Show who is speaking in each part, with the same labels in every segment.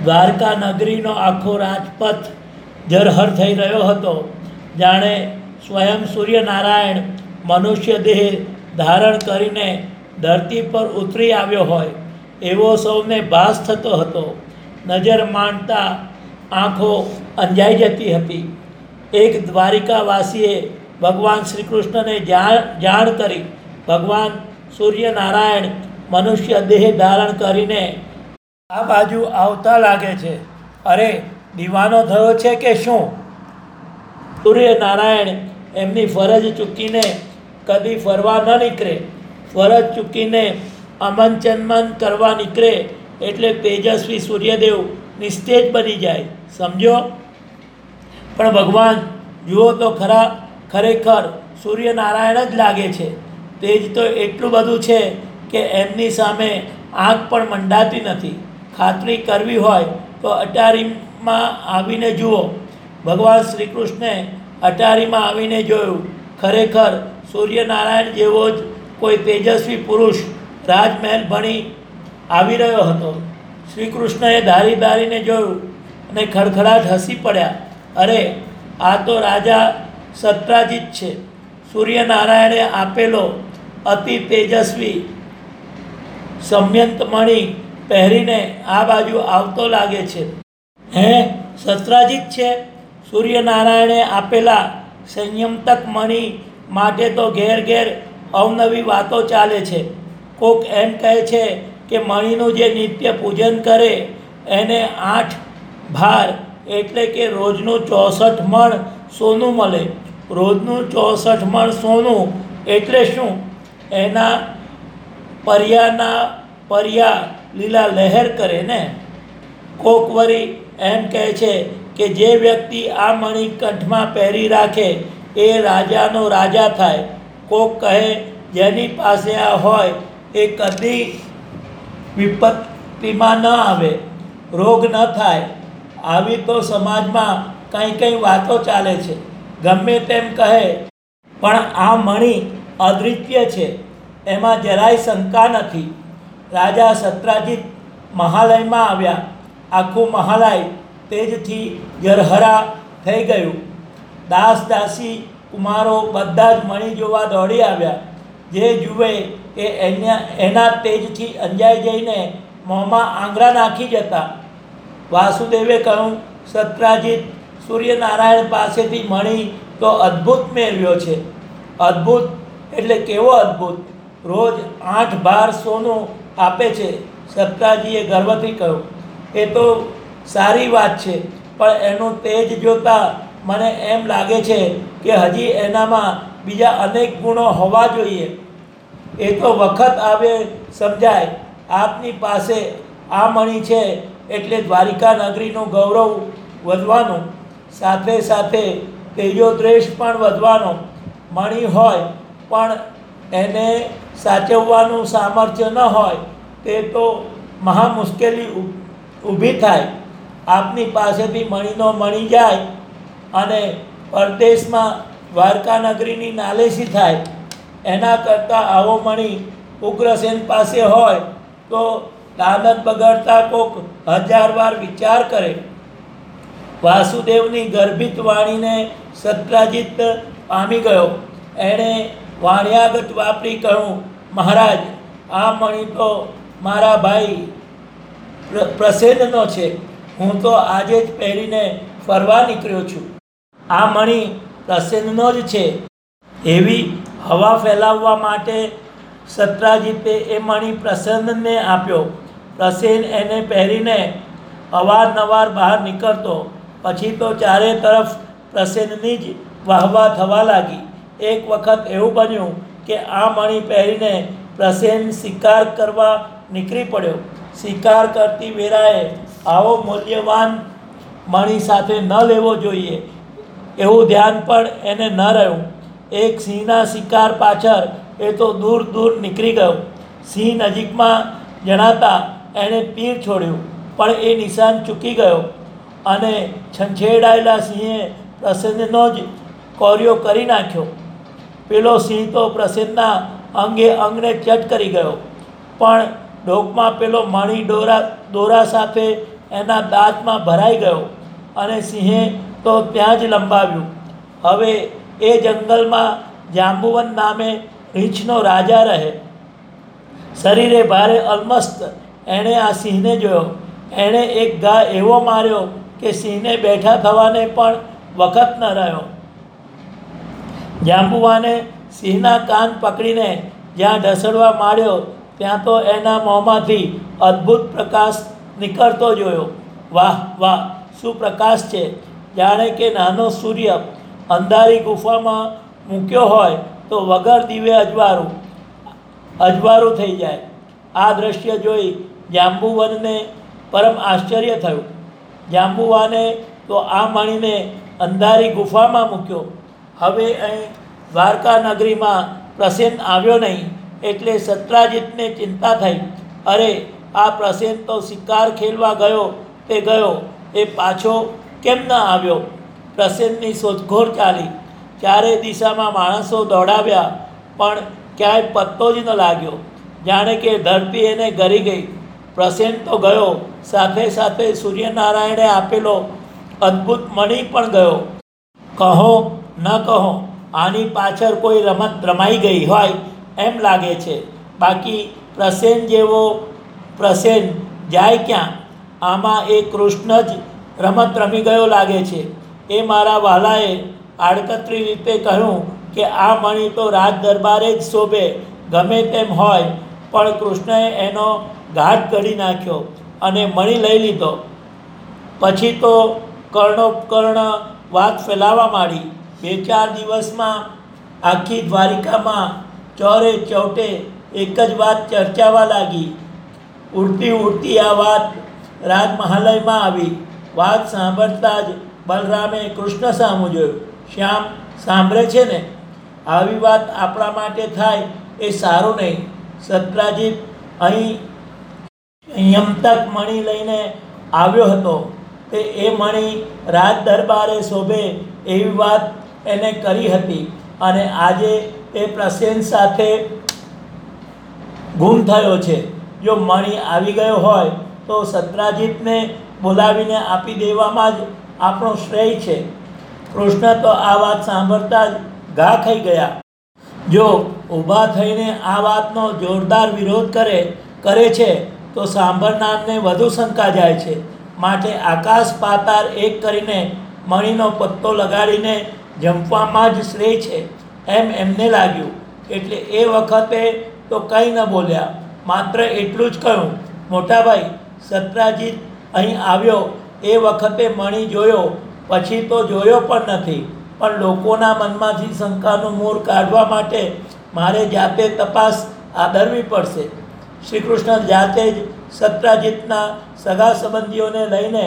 Speaker 1: દ્વારકા નગરીનો આખો રાજપથ જરહર થઈ રહ્યો હતો. જાણે સ્વયં સૂર્યનારાયણ મનુષ્ય દેહ ધારણ કરીને ધરતી પર ઉતરી આવ્યો હોય એવો સૌને ભાસ થતો હતો. નજર માંડતા આંખો અંજાઈ જતી હતી. એક દ્વારિકાવાસીએ ભગવાન શ્રી કૃષ્ણને જાણ કરી, ભગવાન સૂર્યનારાયણ મનુષ્ય દેહ ધારણ કરીને આ બાજુ આવતા લાગે છે. અરે, દીવાનો થયો છે કે શું? સૂર્યનારાયણ એમની ફરજ ચૂકીને કદી ફરવા ન નીકળે. ફરજ ચૂકીને અમન ચન્મન કરવા નીકળે એટલે તેજસ્વી સૂર્યદેવ નિસ્તેજ બની જાય, સમજો. પણ ભગવાન જુઓ તો ખરા, ખરેખર સૂર્યનારાયણ જ લાગે છે. તેજ તો એટલું બધું છે કે એમની સામે આંખ પણ મંડાતી નથી. ખાતરી કરવી હોય તો અટારીમાં આવીને જુઓ. ભગવાન શ્રી કૃષ્ણે અટારીમાં આવીને જોયું. ખરેખર સૂર્યનારાયણ જેવો જ કોઈ તેજસ્વી પુરુષ રાજમહેલ ભણી આવી રહ્યો હતો. શ્રી કૃષ્ણએ ધારીને જોયું અને ખડખડાટ હસી પડ્યા. અરે, આ તો રાજા સત્રાજીત છે. સૂર્યનારાયણે આપેલો અતિ તેજસ્વી સમયંતમણી પહેરીને આ બાજુ આવતો લાગે છે. હે, સત્રાજીત છે? સૂર્યનારાયણે આપેલા સંયમતક મણી માટે તો ઘેર ઘેર અવનવી વાતો ચાલે છે. કોક એમ કહે છે કે મણીનું જે નિત્ય પૂજન કરે એને 8 ભાર એટલે કે રોજનું 64 મણ સોનું મળે. રોજનું 64 મણ સોનું એટલે શું? એના પર્યા લીલા લહેર કરે ને. કોક વળી એમ કહે છે કે જે વ્યક્તિ આ મણી કંઠમાં પહેરી રાખે એ રાજાનો રાજા થાય. કોક કહે જેની પાસે આ હોય એ કદી વિપત્તિમાં ન આવે, રોગ ન થાય. આવી તો સમાજમાં કંઈ વાતો ચાલે છે. ગમે તેમ કહે, પણ આ મણી અદ્વિતીય છે એમાં જરાય શંકા નથી. રાજા સત્રાજીત મહાલયમાં આવ્યા. આખું મહાલય તેજથી જરહરા થઈ ગયું. દાસ દાસી કુમારો બધા જ મણી જોવા દોડી આવ્યા. જે જુએ એ એના તેજથી અંજાઈ જઈને મોંમાં આંગળા નાખી જતા. વાસુદેવે કહ્યું, સત્રાજીત, સૂર્યનારાયણ પાસેથી મણી તો અદ્ભુત મેળવ્યો છે. અદ્ભુત એટલે કેવો અદ્ભુત? રોજ 8 ભાર સોનું આપે છે. સત્રાજીએ ગર્વથી કહ્યું. એ તો સારી વાત છે, પણ એનું તેજ જોતાં મને એમ લાગે છે કે હજી એનામાં બીજા અનેક ગુણો હોવા જોઈએ. એ તો વખત આવે સમજાય. આપની પાસે આ મણી છે એટલે દ્વારિકા નગરીનું ગૌરવ વધવાનું, સાથે સાથે તેજોદ્રેષ પણ વધવાનો. મણી હોય પણ એને સાચવવાનું સામર્થ્ય ન હોય તે તો મહા મુશ્કેલી ઊભી થાય. આપની પાસેથી મણીનો મણી જાય અને પરદેશમાં દ્વારકા નગરીની નાલેશી થાય એના કરતાં આવો મણી ઉગ્રસેન પાસે હોય તો દાનત બગડતા કોક 1000 વાર વિચાર કરે. વાસુદેવની ગર્ભિત વાણીને સત્રાજીત પામી ગયો. એણે વાણિયાગત વાપરી કહ્યું, મહારાજ, આ મણી તો મારા ભાઈ પ્રસેનનો છે. હું તો આજે જ પહેરીને ફરવા નીકળ્યો છું. આ મણી પ્રસેનનો જ છે. એવી હવા ફેલાવવા માટે સત્રાજીતે એ મણી પ્રસેનને આપ્યો. પ્રસેન એને પહેરીને અવારનવાર બહાર નીકળતો. પછી તો ચારે તરફ પ્રસેનની જ વાહવા થવા લાગી. એક વખત એવું બન્યું કે આ મણી પહેરીને પ્રસેન શિકાર કરવા નીકળી પડ્યો. શિકાર કરતી વેળાએ આવો મૂલ્યવાન મણી સાથે ન લેવો જોઈએ એવું ધ્યાન પણ એને ન રહ્યું. એક સિંહના શિકાર પાછળ એ તો દૂર દૂર નીકળી ગયો. સિંહ નજીકમાં જણાતા એણે તીર છોડ્યું, પણ એ નિશાન ચૂકી ગયો અને છંછેડાયેલા સિંહે પ્રસેનનો જ કોર્યો કરી નાખ્યો. પેલો સિંહ તો પ્રસેનના અંગે અંગને ચટ કરી ગયો, પણ ડોકમાં પેલો મણી દોરા સાથે એના દાંતમાં ભરાઈ ગયો અને સિંહે તો ત્યાં જ લંબાવ્યું. હવે એ જંગલમાં જાંબુવન નામે રીંછનો રાજા રહે. શરીરે ભારે અલમસ્ત એણે આ સિંહને જોયો. એણે એક ઘા એવો માર્યો કે સિંહને બેઠા થવાને પણ વખત ન રહ્યો. જાંબુવાને સિંહના કાન પકડીને જ્યાં ઢસડવા માંડ્યો ત્યાં તો એના મોંમાંથી અદ્ભુત પ્રકાશ નીકળતો જોયો. વાહ વાહ, શું પ્રકાશ છે! જાણે કે નાનો સૂર્ય અંધારી ગુફામાં મૂક્યો હોય તો વગર દીવે અજવાળું થઈ જાય. આ દ્રશ્ય જોઈ જાંબુવનને પરમ આશ્ચર્ય થયું. જાંબુવાને તો આ મણીને અંધારી ગુફામાં મૂક્યો. હવે અહીં દ્વારકા નગરીમાં પ્રસેન આવ્યો નહીં એટલે સત્રાજીતને ચિંતા થઈ. અરે, આ પ્રસેન તો શિકાર ખેલવા ગયો તે ગયો, એ પાછો કેમ ન આવ્યો? પ્રસેનની શોધખોળ ચાલી. ચારે દિશામાં માણસો દોડાવ્યા પણ ક્યાંય પત્તો જ ન લાગ્યો. જાણે કે ધરતી એને ગરી ગઈ. પ્રસેન તો ગયો, સાથે સાથે સૂર્યનારાયણે આપેલો અદ્ભુત મણી પણ ગયો. કહો ન કહો, આની પાછળ કોઈ રમત રમાઈ ગઈ હોય એમ લાગે છે. બાકી પ્રસેન જેવો પ્રસેન જાય ક્યાં? આમાં એ કૃષ્ણ જ રમત રમી ગયો લાગે છે. એ મારા વહાલાએ આડકતરી રીતે કહ્યું કે આ મણી તો રાજ દરબારે જ શોભે, ગમે તેમ હોય. પણ કૃષ્ણએ એનો ઘાટ ઘડી નાખ્યો અને મણી લઈ લીધો. પછી તો કર્ણોપકર્ણ વાત ફેલાવા માંડી. 2-4 દિવસમાં આખી દ્વારિકામાં ચોરે ચૌટે એક જ વાત ચર્ચાવા લાગી. ઉડતી આ વાત રાજમહાલયમાં આવી. વાત સાંભળતા જ બલરામે કૃષ્ણ સામું જોયું. શ્યામ, સાંભળે છે ને? આવી વાત આપણા માટે થાય એ સારું નહીં. સત્રાજીત અહીં યમતક મણી લઈને આવ્યો હતો. તે એ મણી રાજ દરબારે શોભે એવી વાત એને કરી હતી અને આજે એ પ્રસેન સાથે ગુમ થયો છે. જો મણી આવી ગયો હોય તો સત્રાજીતને બોલાવીને આપી દેવામાં જ આપણો શ્રેય છે. કૃષ્ણ તો આ વાત સાંભળતા જ ઘા ખાઈ ગયા. જો ઊભા થઈને આ વાતનો જોરદાર વિરોધ કરે છે તો સાંભળનારને વધુ શંકા જાય છે. માટે આકાશ પાતાળ એક કરીને મણીનો પત્તો લગાડીને જંપવામાં જ શ્રેય છે એમ એમને લાગ્યું. એટલે એ વખતે તો કંઈ ન બોલ્યા, માત્ર એટલું જ કહ્યું, મોટાભાઈ, સત્રાજીત અહીં આવ્યો એ વખતે મણી જોયો, પછી તો જોયો પણ નથી. પણ લોકોના મનમાંથી શંકાનું મૂળ કાઢવા માટે મારે જાતે તપાસ આદરવી પડશે. શ્રી કૃષ્ણ જાતે જ સત્રાજીતના સગા સંબંધીઓને લઈને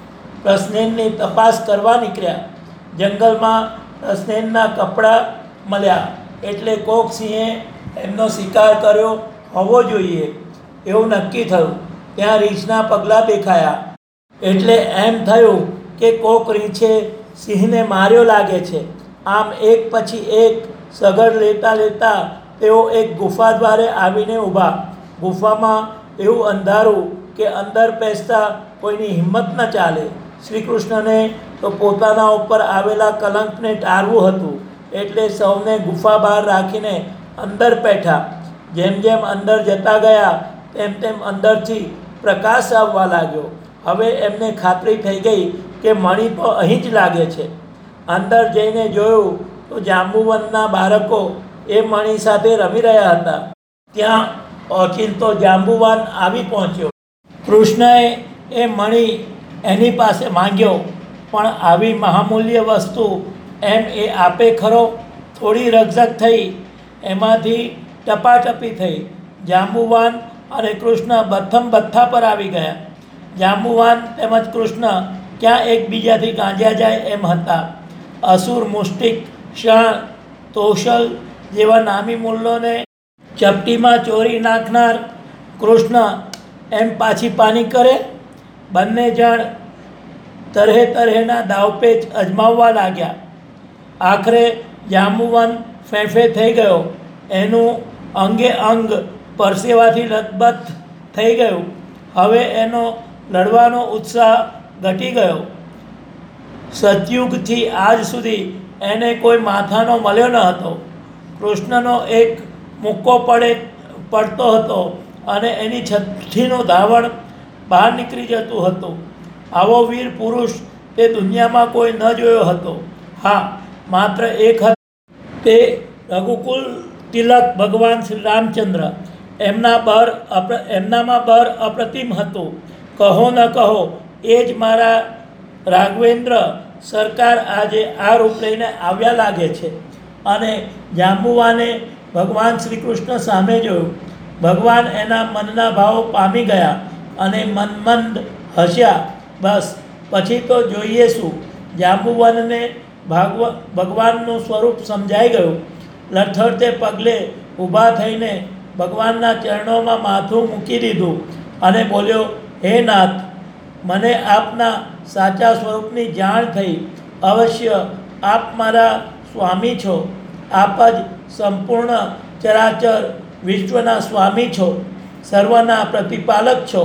Speaker 1: પ્રસેનની તપાસ કરવા નીકળ્યા. જંગલમાં પ્રસેનના કપડાં મળ્યા એટલે કોક સિંહે એમનો શિકાર કર્યો હોવો જોઈએ એવું નક્કી થયું. ત્યાં રીંછના પગલાં દેખાયા એટલે એમ થયું કે કોક રીંછે સિંહને માર્યો લાગે છે. આમ એક પછી એક સગડ લેતા તેઓ એક ગુફા દ્વારે આવીને ઊભા. ગુફામાં એવું અંધારું કે અંદર બેસતા કોઈની હિંમત ન ચાલે. શ્રી કૃષ્ણને તો પોતાના ઉપર આવેલા કલંકને ટાળવું હતું એટલે સૌને ગુફા બહાર રાખીને અંદર બેઠા. જેમ જેમ અંદર જતા ગયા તેમ અંદરથી પ્રકાશ આવવા લાગ્યો. હવે એમને ખાતરી થઈ ગઈ કે મણી તો અહીં જ લાગે છે. અંદર જઈને જોયું તો જાંબુવનના બાળકો એ મણી સાથે રમી રહ્યા હતા. ત્યાં ઓચિંતો જાંબુવાન આવી પહોંચ્યો. કૃષ્ણએ એ મણી એની પાસે માંગ્યો, પણ આવી મહામૂલ્ય વસ્તુ એમ એ આપે ખરો? થોડી રકઝક થઈ, એમાંથી ટપાટપી થઈ. જાંબુવાન અને કૃષ્ણ પ્રથમ બથ્થા પર આવી ગયા. જાંબુવાન તેમજ કૃષ્ણ ક્યાં એકબીજાથી ગાંજ્યા જાય એમ હતા. અસુર, મુષ્ટિક, ષણ, તોષલ જેવા નામી મૂલ્યોને ચપટીમાં ચોરી નાખનાર કૃષ્ણ એમ પાછી પાની કરે. બંને જણ તરહેના દાવપેચ અજમાવવા લાગ્યા. આખરે જાંબુવાન ફેંફે થઈ ગયો. એનું અંગે અંગ પરસેવાથી લથબથ થઈ ગયું. હવે એનો લડવાનો ઉત્સાહ ઘટી ગયો. સતયુગથી આજ સુધી એને કોઈ માથાનો મળ્યો ન હતો. કૃષ્ણનો એક મુક્કો પડતો હતો અને એની છઠ્ઠીનું ધાવણ બહાર નીકળી જતું હતું. આવો વીર પુરુષ તે દુનિયામાં કોઈ ન જોયો હતો. હા, માત્ર એક હતો, તે રઘુકુલ તિલક ભગવાન શ્રી રામચંદ્ર. એમનામાં બર અપ્રતિમ હતું. કહો ન કહો, એ જ મારા રાઘવેન્દ્ર સરકાર આજે આ રૂપ લઈને આવ્યા લાગે છે. અને જાંબુવાને ભગવાન શ્રી કૃષ્ણ સામે જોયું. ભગવાન એના મનના ભાવો પામી ગયા અને મનમંદ હસ્યા. બસ પછી તો જોઈએ શું. જાંબુવનને ભગવાનનું સ્વરૂપ સમજાઈ ગયું. લથડતે પગલે ઊભા થઈને ભગવાનના ચરણોમાં માથું મૂકી દીધું અને બોલ્યો, હે નાથ, મને આપના સાચા સ્વરૂપની જાણ થઈ. અવશ્ય આપ મારા સ્વામી છો. આપ જ સંપૂર્ણ ચરાચર વિશ્વના સ્વામી છો. સર્વના પ્રતિપાલક છો.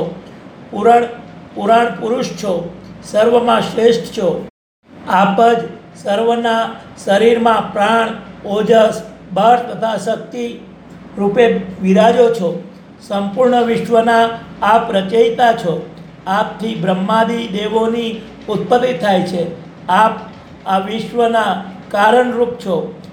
Speaker 1: પુરાણ પુરુષ છો. સર્વમાં શ્રેષ્ઠ છો. આપ જ સર્વના શરીરમાં પ્રાણ, ઓજસ, બળ તથા શક્તિ રૂપે વિરાજો છો. સંપૂર્ણ વિશ્વના આપ રચયિતા છો. આપથી બ્રહ્માદિ દેવોની ઉત્પત્તિ થાય છે. આપ આ વિશ્વના કારણરૂપ છો.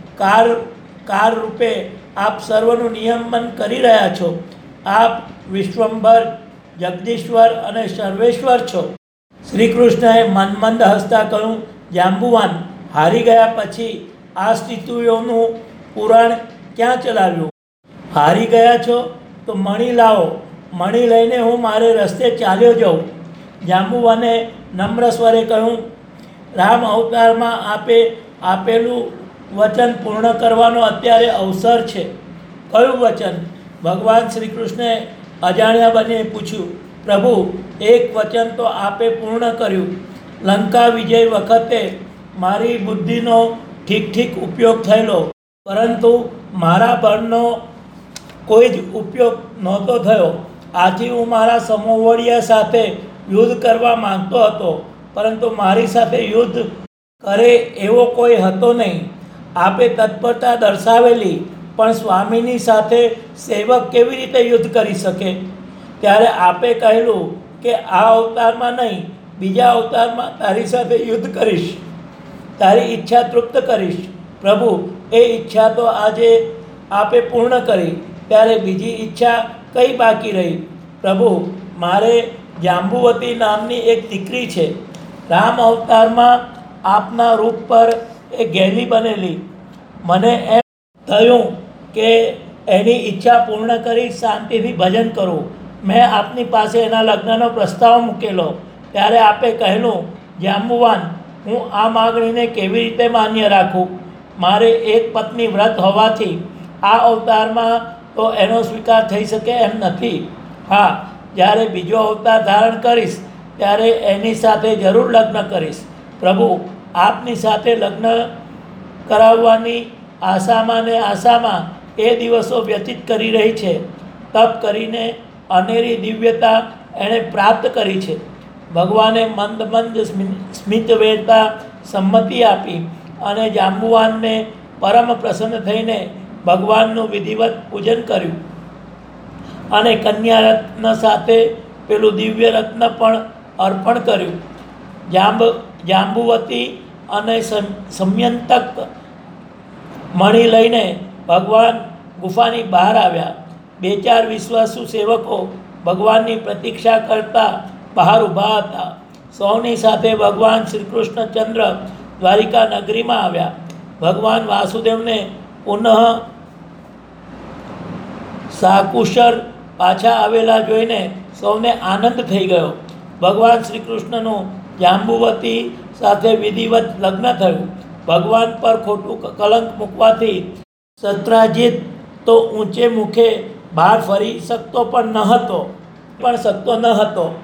Speaker 1: કાર રૂપે આપ સર્વનું નિયમન કરી રહ્યા છો. આપ વિશ્વંભર, જગદીશ્વર અને સર્વેશ્વર છો. શ્રી કૃષ્ણએ મનમંદ હસતા કહ્યું, જાંબુવાન, હારી ગયા પછી આ સ્થિતિઓનું પુરાણ ક્યાં ચલાવ્યું? હારી ગયા છો તો મણી લાવો. મણી લઈને હું મારે રસ્તે ચાલ્યો જાઉં. જાંબુવાને નમ્ર સ્વરે કહ્યું, રામ અવતારમાં આપે આપેલું વચન પૂર્ણ કરવાનો અત્યારે અવસર છે. કયું વચન? ભગવાન શ્રી કૃષ્ણે અજાણ્યા બનીને પૂછ્યું. પ્રભુ, એક વચન તો આપે પૂર્ણ કર્યું. લંકા વિજય વખતે મારી બુદ્ધિનો ઠીક ઉપયોગ થયેલો, પરંતુ મારા બળનો કોઈ જ ઉપયોગ નહોતો થયો. આથી હું મારા સમોવડિયા સાથે યુદ્ધ કરવા માંગતો હતો, પરંતુ મારી સાથે યુદ્ધ કરે એવો કોઈ હતો નહીં. આપે તત્પરતા દર્શાવેલી, પણ સ્વામીની સાથે સેવક કેવી રીતે યુદ્ધ કરી શકે? ત્યારે આપે કહેલું કે આ અવતારમાં નહીં, બીજા અવતારમાં તારી સાથે યુદ્ધ કરીશ, તારી ઈચ્છા તૃપ્ત કરીશ. પ્રભુ, એ ઈચ્છા તો આજે આપે પૂર્ણ કરી, ત્યારે બીજી ઈચ્છા કઈ બાકી રહી? પ્રભુ, મારે જાંબુવતી નામની એક દીકરી છે. રામ અવતારમાં આપના રૂપ પર એ ગેલી બનેલી. મને એમ થયું કે એની ઈચ્છા પૂર્ણ કરી શાંતિથી ભજન કરું. મેં આપની પાસે એના લગ્નનો પ્રસ્તાવ મૂકેલો. ત્યારે આપે કહેલું, જાંબુવાન, હું આ માગણીને કેવી રીતે માન્ય રાખું? મારે એક પત્ની વ્રત હોવાથી આ અવતારમાં તો એનો સ્વીકાર થઈ શકે એમ નથી. હા, જ્યારે બીજો અવતાર ધારણ કરીશ ત્યારે એની સાથે જરૂર લગ્ન કરીશ. પ્રભુ, આપની સાથે લગ્ન કરાવવાની આશામાં એ દિવસો વ્યતીત કરી રહી છે. તપ કરીને અનેરી દિવ્યતા એણે પ્રાપ્ત કરી છે. ભગવાને મંદ સ્મિત વેરતા સંમતિ આપી અને જાંબુવાનને પરમ પ્રસન્ન થઈને ભગવાનનું વિધિવત પૂજન કર્યું અને કન્યા રત્ન સાથે પેલું દિવ્ય રત્ન પણ અર્પણ કર્યું. જાંબુવતી અને સમયંતક મણી લઈને ભગવાન ગુફાની બહાર આવ્યા. 2-4 વિશ્વાસુ સેવકો ભગવાનની પ્રતીક્ષા કરતા બહાર ઊભા હતા. સૌની સાથે ભગવાન શ્રી કૃષ્ણચંદ્ર દ્વારિકા નગરીમાં આવ્યા. ભગવાન વાસુદેવને પુનઃ સાકુશળ પાછા આવેલા જોઈને સૌને આનંદ થઈ ગયો. ભગવાન શ્રી કૃષ્ણનું જાંબુવતી સાથે વિધિવત લગ્ન થયું. ભગવાન પર ખોટું કલંક મૂકવાથી સત્રાજીત તો ઊંચે મુખે બહાર ફરી શકતો ન હતો.